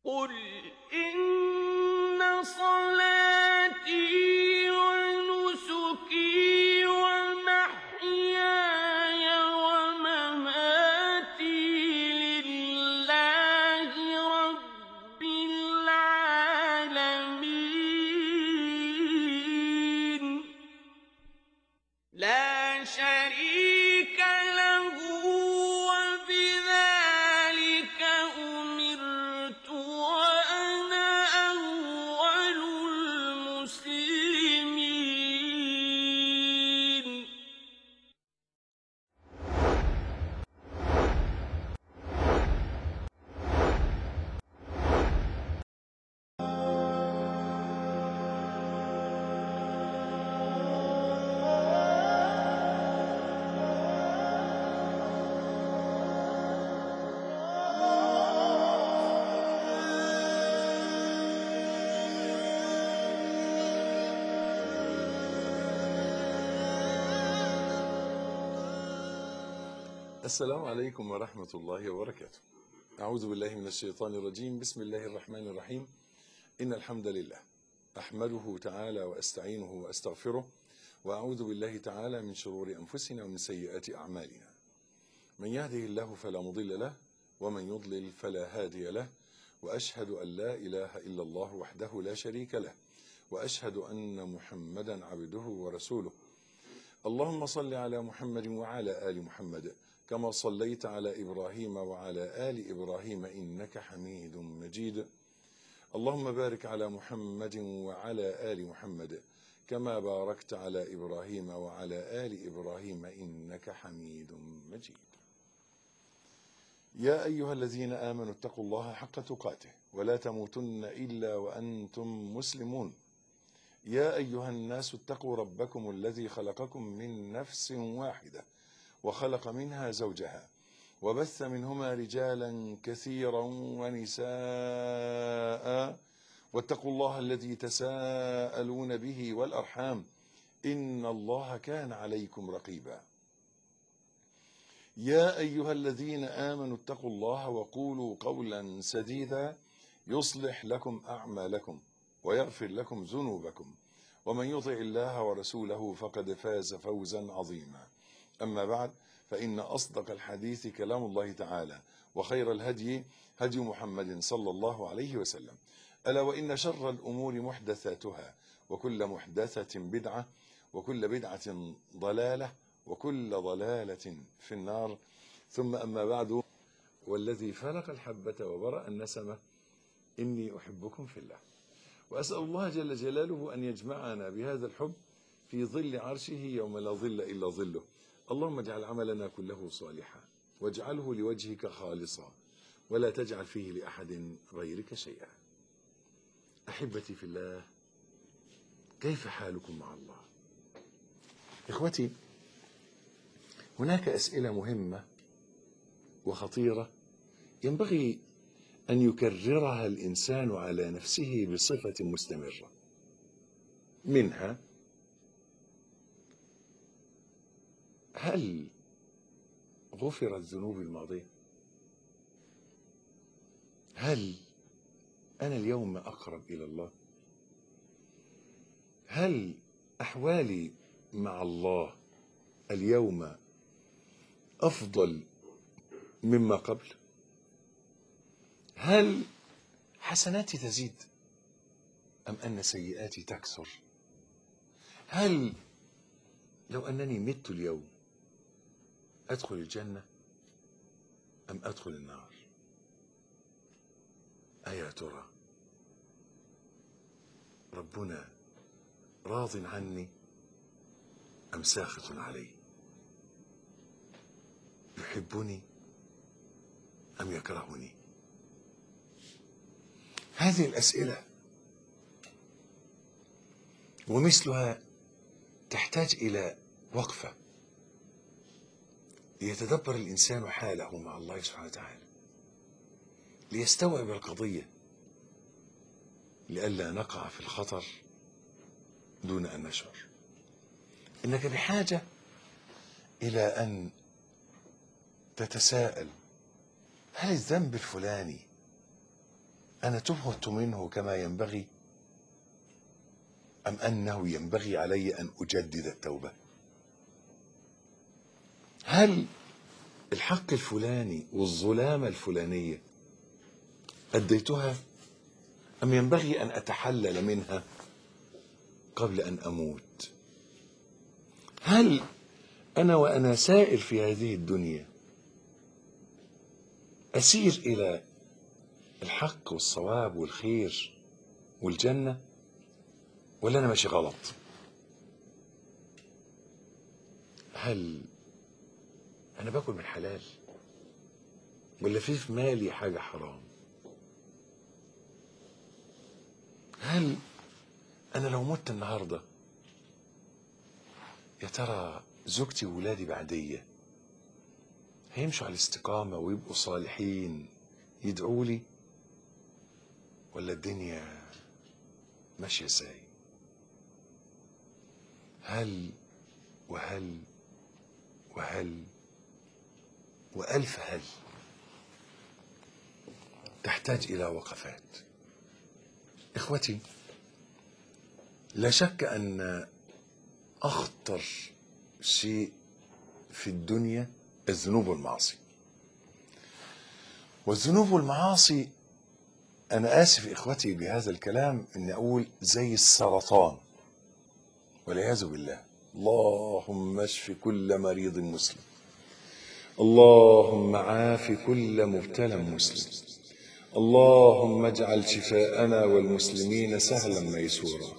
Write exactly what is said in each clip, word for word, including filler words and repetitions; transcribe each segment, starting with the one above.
قل إن صلاتي ونسكي ومحياي ومماتي لله رب العالمين لا شريك له وبذلك أمرت وأنا أول المسلمين. السلام عليكم ورحمة الله وبركاته. أعوذ بالله من الشيطان الرجيم. بسم الله الرحمن الرحيم. إن الحمد لله أحمده تعالى وأستعينه وأستغفره، وأعوذ بالله تعالى من شرور أنفسنا ومن سيئات أعمالنا. من يهده الله فلا مضل له، ومن يضلل فلا هادي له، وأشهد أن لا إله إلا الله وحده لا شريك له، وأشهد أن محمدا عبده ورسوله. اللهم صل على محمد وعلى آل محمد كما صليت على إبراهيم وعلى آل إبراهيم إنك حميد مجيد. اللهم بارك على محمد وعلى آل محمد كما باركت على إبراهيم وعلى آل إبراهيم إنك حميد مجيد. يا أيها الذين آمنوا اتقوا الله حق تقاته ولا تموتن إلا وأنتم مسلمون. يا أيها الناس اتقوا ربكم الذي خلقكم من نفس واحدة وخلق منها زوجها وبث منهما رجالا كثيرا ونساء، واتقوا الله الذي تساءلون به والأرحام إن الله كان عليكم رقيبا. يا أيها الذين آمنوا اتقوا الله وقولوا قولا سديدا يصلح لكم أعمالكم ويغفر لكم ذنوبكم، ومن يطع الله ورسوله فقد فاز فوزا عظيما. أما بعد، فإن أصدق الحديث كلام الله تعالى، وخير الهدي هدي محمد صلى الله عليه وسلم. ألا وإن شر الأمور محدثاتها، وكل محدثة بدعة، وكل بدعة ضلالة، وكل ضلالة في النار. ثم أما بعد، والذي فلق الحبة وبرأ النسمة إني أحبكم في الله، وأسأل الله جل جلاله أن يجمعنا بهذا الحب في ظل عرشه يوم لا ظل إلا ظله. اللهم اجعل عملنا كله صالحا، واجعله لوجهك خالصا، ولا تجعل فيه لأحد غيرك شيئا. أحبتي في الله، كيف حالكم مع الله؟ إخوتي، هناك أسئلة مهمة وخطيرة ينبغي أن يكررها الإنسان على نفسه بصفة مستمرة. منها: هل غفرت ذنوبي الماضية؟ هل أنا اليوم أقرب إلى الله؟ هل أحوالي مع الله اليوم أفضل مما قبل؟ هل حسناتي تزيد أم أن سيئاتي تكثر؟ هل لو أنني مت اليوم أدخل الجنة أم أدخل النار؟ أيا ترى ربنا راض عني أم ساخط علي؟ يحبني أم يكرهني؟ هذه الأسئلة ومثلها تحتاج إلى وقفة ليتدبر الإنسان حاله مع الله سبحانه وتعالى، ليستوعب القضية، لئلا نقع في الخطر دون أن نشعر. إنك بحاجة إلى أن تتساءل: هل الذنب الفلاني أنا تبت منه كما ينبغي أم أنه ينبغي علي أن أجدد التوبة؟ هل الحق الفلاني والظلامة الفلانية أديتها أم ينبغي أن أتحلل منها قبل أن أموت؟ هل أنا وأنا سائر في هذه الدنيا أسير إلى الحق والصواب والخير والجنة، ولا أنا ماشي غلط؟ هل أنا باكل من حلال ولا في في مالي حاجة حرام؟ هل أنا لو مت النهاردة يا ترى زوجتي وولادي بعدية هيمشوا على الاستقامة ويبقوا صالحين يدعوا لي، ولا الدنيا ماشية ازاي؟ هل وهل وهل وألف هل تحتاج إلى وقفات. إخوتي، لا شك أن أخطر شيء في الدنيا الذنوب والمعاصي. والذنوب والمعاصي، أنا آسف إخوتي بهذا الكلام إني أقول زي السرطان والعياذ بالله. اللهم اشف كل مريض مسلم، اللهم عاف كل مبتلى مسلم، اللهم اجعل شفاءنا والمسلمين سهلا ميسورا،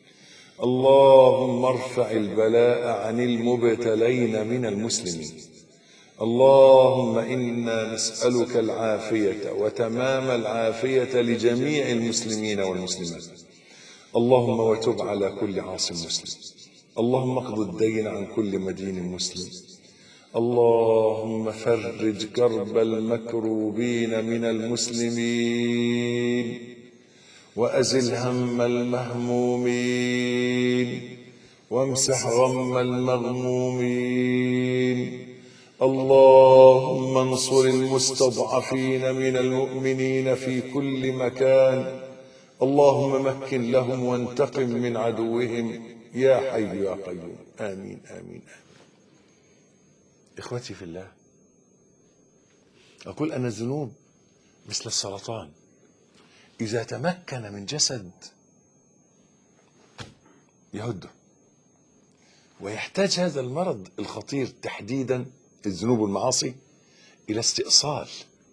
اللهم ارفع البلاء عن المبتلين من المسلمين، اللهم إنا نسألك العافية وتمام العافية لجميع المسلمين والمسلمات، اللهم وتب على كل عاص مسلم، اللهم اقض الدين عن كل مدين مسلم، اللهم فرج كرب المكروبين من المسلمين وأزل هم المهمومين وامسح غم المغمومين، اللهم انصر المستضعفين من المؤمنين في كل مكان، اللهم مكن لهم وانتقم من عدوهم يا حي يا قيوم. آمين آمين آمين. إخوتي في الله، أقول أن الذنوب مثل السرطان، إذا تمكن من جسد يهده، ويحتاج هذا المرض الخطير تحديدا الذنوب والمعاصي إلى استئصال،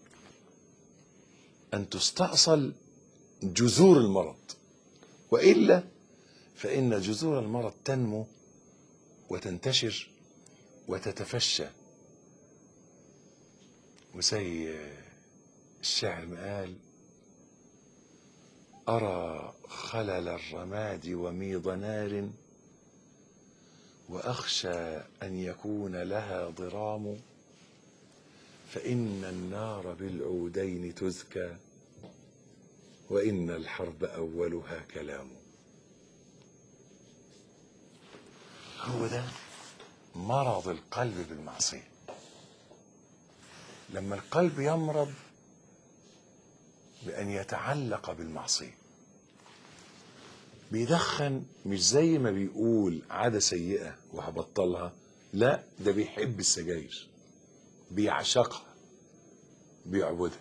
أن تستأصل جذور المرض، وإلا فإن جذور المرض تنمو وتنتشر وتتفشى. وزي الشاعر ما قال: أرى خلل الرماد وميض نار، وأخشى أن يكون لها ضرام، فإن النار بالعودين تذكى، وإن الحرب أولها كلام. هو ده مرض القلب بالمعصية. لما القلب يمرض بأن يتعلق بالمعصية، بيدخن مش زي ما بيقول عادة سيئة وهبطلها، لا، ده بيحب السجاير، بيعشقها، بيعبدها.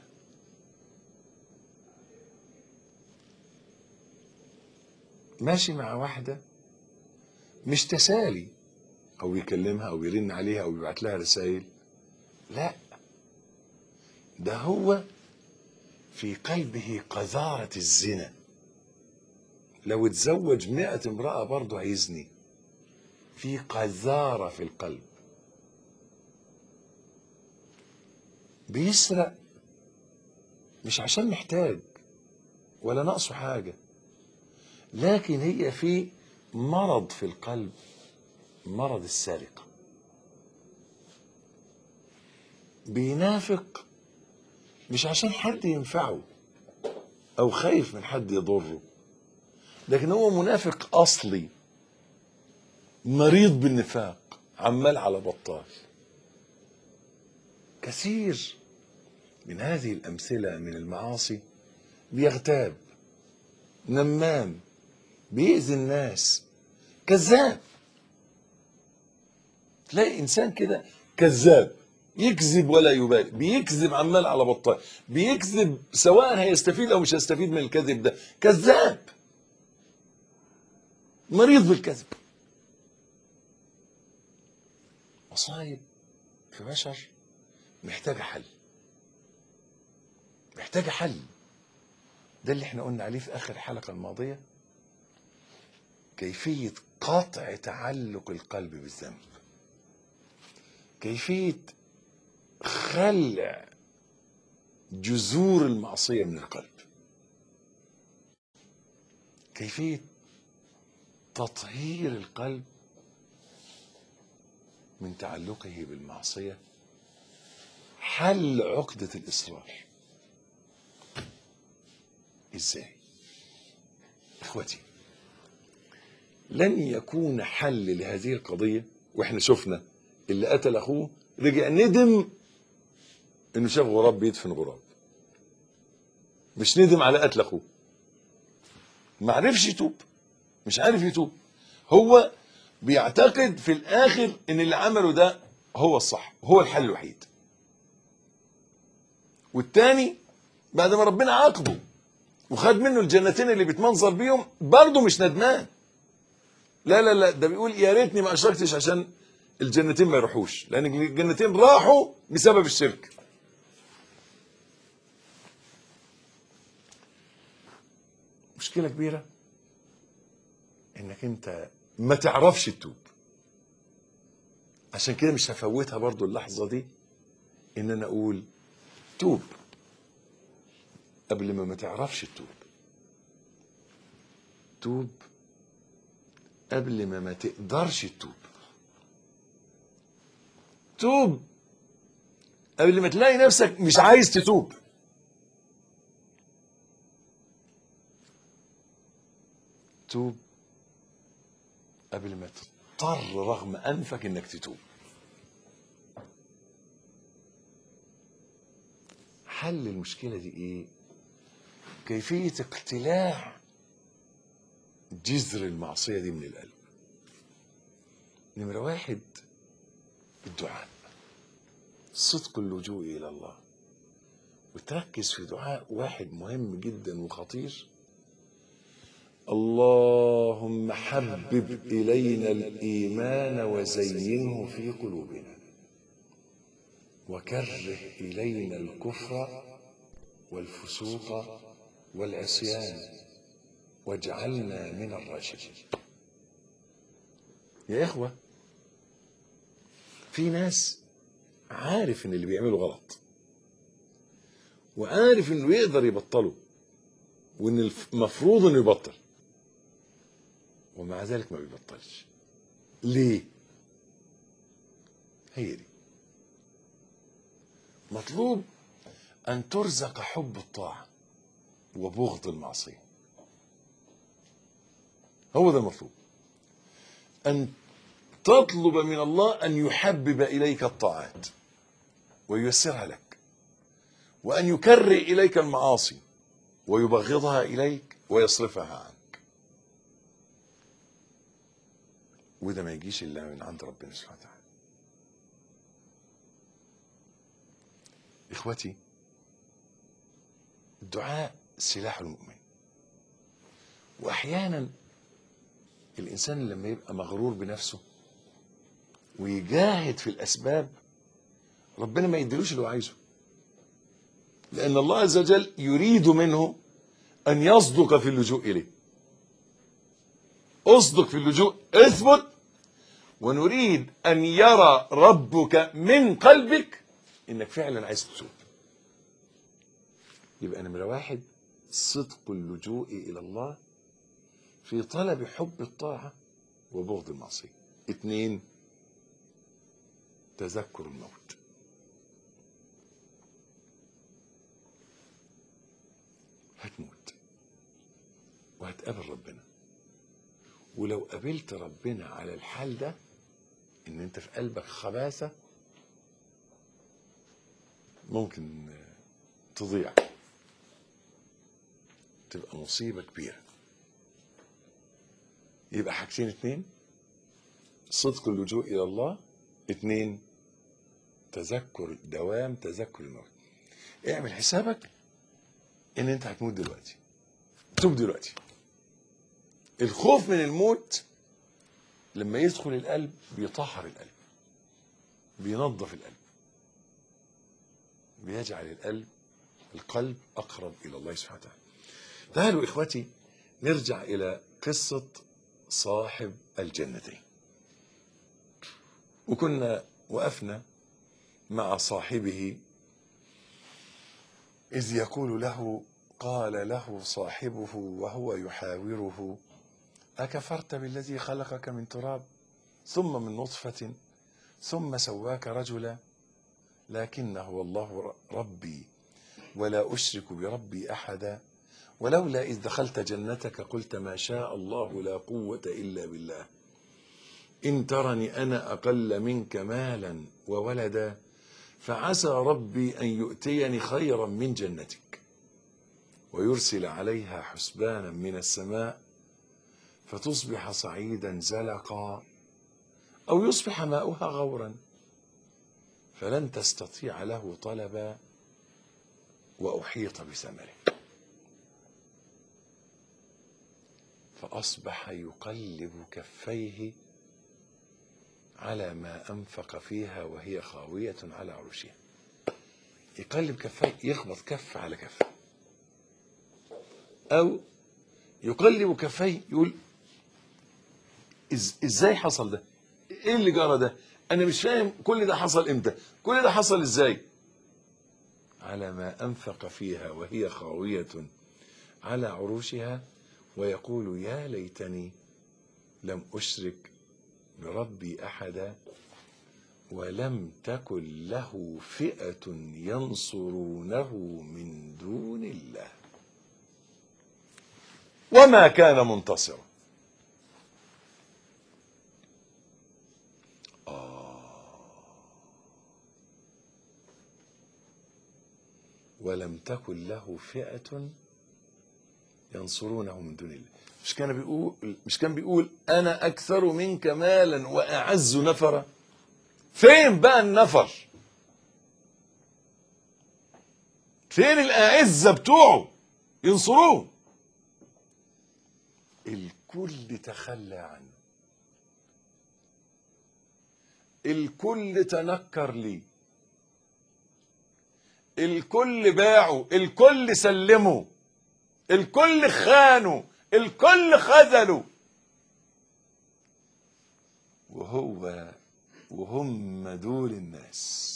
ماشي مع واحدة مش تسالي، أو يكلمها أو يرن عليها أو يبعت لها رسائل، لا، ده هو في قلبه قذارة الزنا. لو اتزوج مئة امرأة برضه هيزني، في قذارة في القلب. بيسرق مش عشان محتاج ولا ناقصه حاجة، لكن هي في مرض في القلب، مرض السرقة. بينافق مش عشان حد ينفعه أو خايف من حد يضره، لكن هو منافق أصلي، مريض بالنفاق، عمال على بطال. كثير من هذه الأمثلة من المعاصي بيغتاب، نمام، بيأذي الناس، كذاب. تلاقي انسان كده كذاب، يكذب ولا يبالي، بيكذب عمال على بطال، بيكذب سواء هيستفيد او مش هيستفيد من الكذب ده، كذاب مريض بالكذب. مصايب في بشر محتاجه حل، محتاجه حل. ده اللي احنا قلنا عليه في اخر الحلقه الماضيه، كيفيه قطع تعلق القلب بالذنب، كيفيه خلع جذور المعصيه من القلب، كيفيه تطهير القلب من تعلقه بالمعصيه، حل عقده الاصرار. ازاي؟ اخوتي، لن يكون حل لهذه القضيه، واحنا شفنا اللي قتل اخوه رجع ندم انه شاف غراب بيدفن غراب، مش ندم على قتل اخوه، ما عرفش يتوب، مش عارف يتوب. هو بيعتقد في الاخر ان اللي عمله ده هو الصح، هو الحل الوحيد. والتاني بعد ما ربنا عاقبه وخد منه الجنتين اللي بيتمنظر بيهم برضه مش ندمان، لا لا لا، ده بيقول يا ريتني ما اشركتش عشان الجنتين ما يروحوش، لان الجنتين راحوا بسبب الشرك. مشكلة كبيرة انك انت ما تعرفش تتوب. عشان كده مش هفوتها برضو اللحظة دي ان انا اقول توب قبل ما ما تعرفش تتوب، توب قبل ما ما تقدرش تتوب، توب قبل ما تلاقي نفسك مش عايز تتوب، توب قبل ما تضطر رغم انفك انك تتوب. حل المشكلة دي ايه؟ كيفية اقتلاع جذر المعصية دي من القلب. نمرة واحد، الدعاء، صدق اللجوء إلى الله. وتركز في دعاء واحد مهم جدا وخطير: اللهم حبب إلينا الإيمان وزينه في قلوبنا وكره إلينا الكفر والفسوق والعصيان واجعلنا من الراشدين. يا إخوة، في ناس عارف إن اللي بيعمله غلط وعارف إنه يقدر يبطله وإن المفروض إنه يبطل، ومع ذلك ما بيبطلش. ليه؟ هي دي مطلوب، أن ترزق حب الطاعة وبغض المعصية. هو ده المطلوب، أن تطلب من الله أن يحبب إليك الطاعات وييسرها لك، وأن يكرر إليك المعاصي ويبغضها إليك ويصرفها عنك. وده ما يجيش إلا من عند ربنا سبحانه وتعالى. إخوتي، الدعاء سلاح المؤمن. وأحيانا الإنسان لما يبقى مغرور بنفسه ويجاهد في الأسباب ربنا ما يديلوش اللي هو عايزه، لأن الله عز وجل يريد منه أن يصدق في اللجوء إليه. اصدق في اللجوء، اثبت، ونريد أن يرى ربك من قلبك إنك فعلا عايز تتوب. يبقى نمرة واحد، صدق اللجوء إلى الله في طلب حب الطاعة وبغض المعصية. اثنين، تذكر الموت. هتموت وهتقابل ربنا، ولو قابلت ربنا على الحال ده ان انت في قلبك خباثة ممكن تضيع. تبقى مصيبة كبيرة. يبقى حاجتين اتنين: صدق اللجوء إلى الله، اتنين تذكر، دوام تذكر الموت. اعمل حسابك ان انت هتموت دلوقتي، توب دلوقتي. الخوف من الموت لما يدخل القلب بيطهر القلب، بينظف القلب، بيجعل القلب القلب أقرب إلى الله سبحانه وتعالى. تعالوا إخوتي نرجع إلى قصة صاحب الجنتين. وكنا وقفنا مع صاحبه إذ يقول له، قال له صاحبه وهو يحاوره: أكفرت بالذي خلقك من تراب ثم من نطفة ثم سواك رجلا؟ لكن هو الله ربي ولا أشرك بربي أحدا، ولولا إذ دخلت جنتك قلت ما شاء الله لا قوة إلا بالله، إن ترني أنا أقل منك مالا وولدا، فعسى ربي أن يؤتيني خيرا من جنتك ويرسل عليها حسبانا من السماء فتصبح صعيدا زلقا أو يصبح ماؤها غورا فلن تستطيع له طلبا وأحيط بثمره. فأصبح يقلب كفيه على ما أنفق فيها وهي خاوية على عروشها. يقلب كفيه، يخبط كف على كف، أو يقلب كفيه يقول إز إزاي حصل ده؟ إيه اللي جرى ده؟ أنا مش فاهم كل ده حصل إمتى؟ كل ده حصل إزاي؟ على ما أنفق فيها وهي خاوية على عروشها ويقول يا ليتني لم أشرك بربي أحدا ولم تكن له فئة ينصرونه من دون الله وما كان منتصرا. آه ولم تكن له فئة ينصرونه من دون الله. مش كان بيقول مش كان بيقول أنا أكثر منك مالا وأعز نفرا؟ فين بقى النفر؟ فين الأعزة بتوعه ينصروه؟ الكل تخلى عنه، الكل تنكر ليه، الكل باعه، الكل سلمه، الكل خانه، الكل خذله، وهو وهم دول الناس.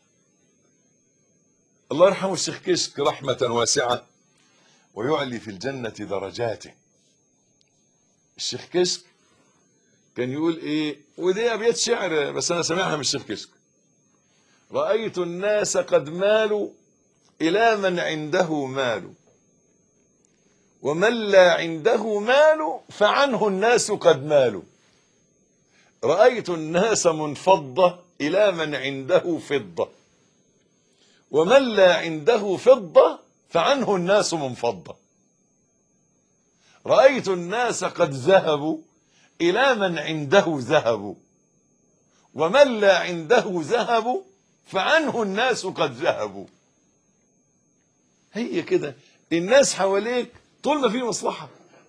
الله يرحمه الشيخ كشك رحمة واسعة ويعلي في الجنة درجاته. الشيخ كشك كان يقول ايه، ودي ابيات شعر بس انا سامعها من الشيخ كشك: رأيت الناس قد مالوا الى من عنده مال ومن لا عنده مال فعنه الناس قد مالوا. رأيت الناس منفضة الى من عنده فضة ومن لا عنده فضة فعنه الناس منفضة. رأيت الناس قد ذهبوا إلى من عنده ذهب ومن لا عنده ذهب فعنه الناس قد ذهبوا. هي كده الناس حواليك طول ما في مصلحة،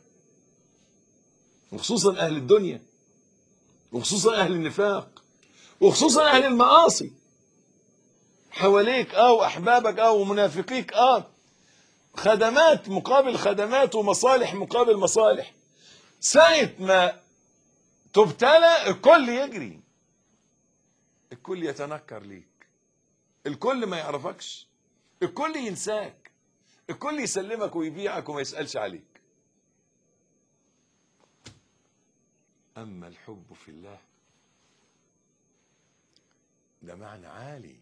وخصوصا أهل الدنيا وخصوصا أهل النفاق وخصوصا أهل المعاصي حواليك اه وأحبابك اه ومنافقيك اه، خدمات مقابل خدمات ومصالح مقابل مصالح. ساعة ما تبتلى الكل يجري، الكل يتنكر ليك، الكل ما يعرفكش، الكل ينساك، الكل يسلمك ويبيعك وما يسألش عليك. أما الحب في الله ده معنى عالي،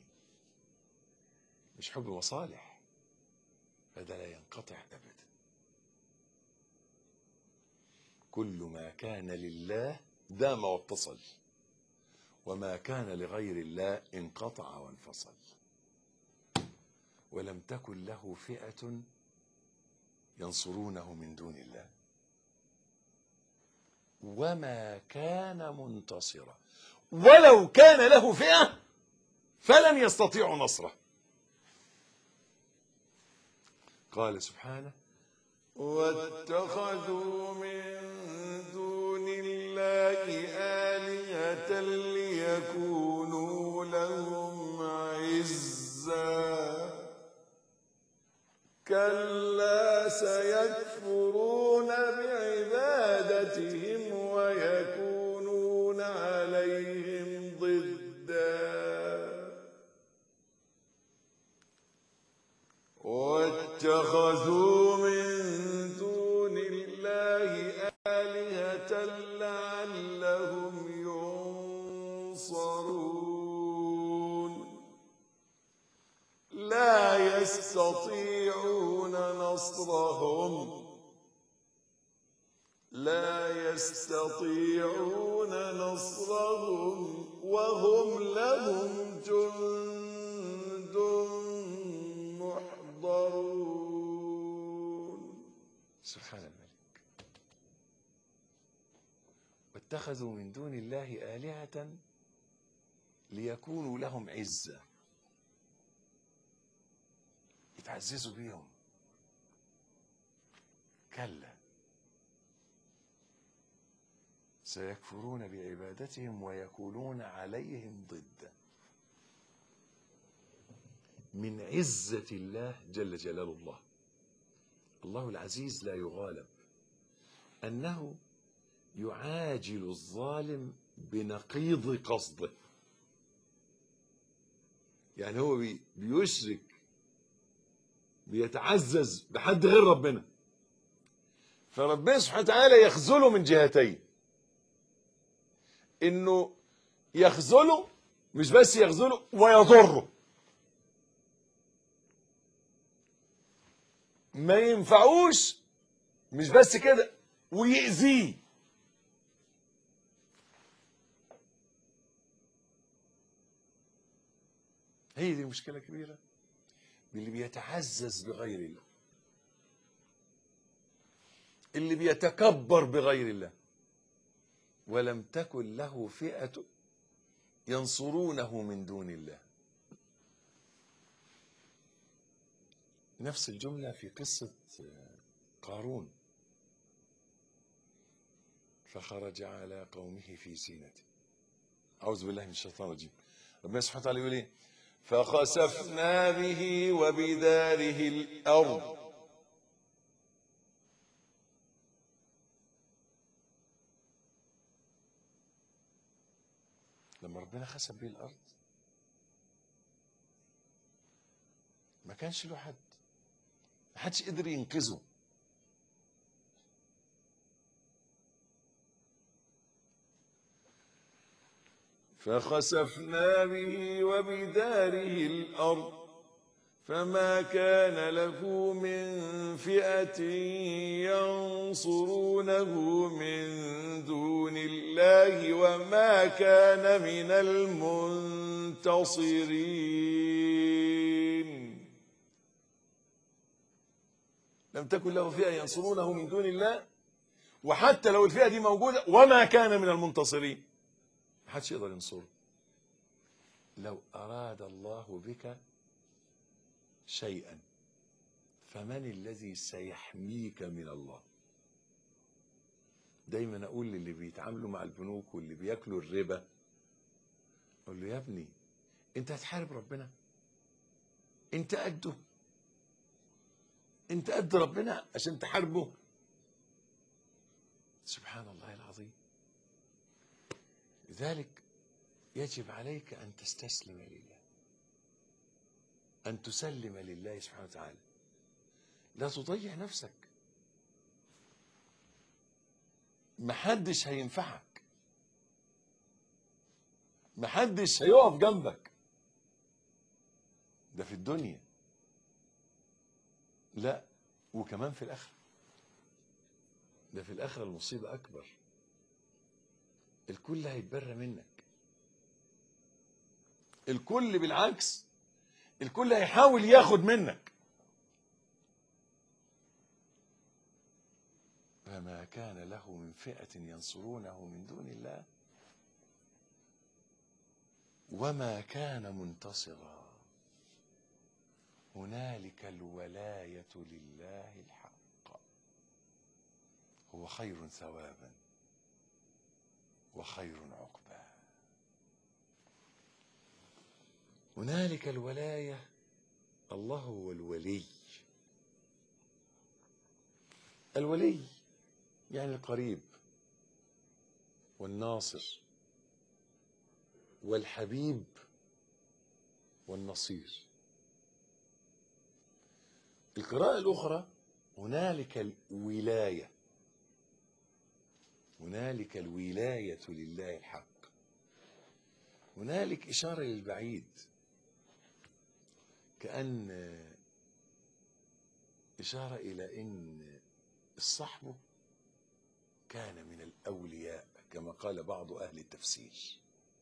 مش حب مصالح، فده لا ينقطع أبدا. كل ما كان لله دام واتصل وما كان لغير الله انقطع وانفصل. ولم تكن له فئة ينصرونه من دون الله وما كان منتصرا ولو كان له فئة فلن يستطيعوا نصره. قال سبحانه واتخذوا من دون الله آلهة ليكونوا لهم عزا كلا سيكفرون بعبادتهم ويكونون عليهم ضدا واتخذوا من دون الله آلهة لعلهم ينصرون لا يستطيعون نصرهم لا يستطيعون نصرهم وهم لهم جند محضرون. سبحان الملك. واتخذوا من دون الله آلهة ليكونوا لهم عزا يتعززوا بيهم. كلا سيكفرون بعبادتهم ويكونون عليهم ضدا. من عزة الله جل جلال الله، الله العزيز لا يغالب، أنه يعاجل الظالم بنقيض قصده. يعني هو بيشرك بيتعزز بحد غير ربنا، فربنا سبحانه وتعالى يخذله من جهتين. انه يخذله، مش بس يخذله ويضره، ما ينفعوش، مش بس كده ويأذيه. هي دي مشكلة كبيرة اللي بيتعزز بغير الله، اللي بيتكبر بغير الله، ولم تكن له فئة ينصرونه من دون الله. نفس الجملة في قصة قارون. فخرج على قومه في زينته. أعوذ بالله من الشيطان الرجيم. ربنا سبحانه وتعالى يقول ايه؟ فخسفنا به وبداره الأرض لما ربنا خسف به الأرض ما كانش له حد، ما حدش قدر ينقذه. فخسفنا به وبداره الأرض فما كان له من فئة ينصرونه من دون الله وما كان من المنتصرين. لم تكن له فئة ينصرونه من دون الله، وحتى لو الفئة دي موجودة وما كان من المنتصرين، ما حدش يقدر ينصره. لو أراد الله بك شيئا فمن الذي سيحميك من الله؟ دايما اقول للي بيتعاملوا مع البنوك واللي بياكلوا الربا، اقول له يا ابني انت هتحارب ربنا؟ انت قده؟ انت قد ربنا عشان تحاربه؟ سبحان الله العظيم. لذلك يجب عليك ان تستسلم لله، أن تسلم لله سبحانه وتعالى. لا تضيع نفسك، محدش هينفعك، محدش هيقف جنبك، ده في الدنيا، لا وكمان في الآخرة. ده في الآخرة المصيبة أكبر، الكل هيتبرى منك، الكل بالعكس الكل هيحاول ياخد منك. فما كان له من فئة ينصرونه من دون الله وما كان منتصرا هنالك الولاية لله الحق هو خير ثوابا وخير عقبا. هنالك الولاية، الله هو الولي. الولي يعني القريب والناصر والحبيب والنصير. القراءة الأخرى هنالك الولاية، هنالك الولاية لله الحق. هنالك إشارة للبعيد، كأن إشارة إلى أن الصحب كان من الأولياء كما قال بعض أهل التفسير.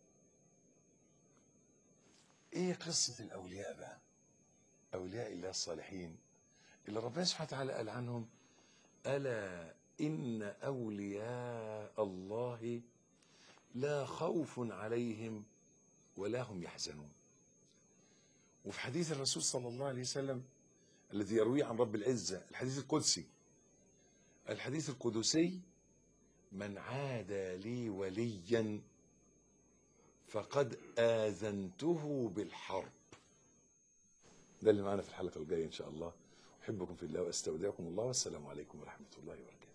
إيه قصة الأولياء بقى؟ أولياء الله الصالحين اللي ربنا سبحانه وتعالى قال عنهم: ألا إن أولياء الله لا خوف عليهم ولا هم يحزنون. وفي حديث الرسول صلى الله عليه وسلم الذي يرويه عن رب العزة، الحديث القدسي، الحديث القدسي: من عادى لي وليا فقد آذنته بالحرب. ده اللي معنا في الحلقة الجاية إن شاء الله. أحبكم في الله وأستودعكم الله، والسلام عليكم ورحمة الله وبركاته.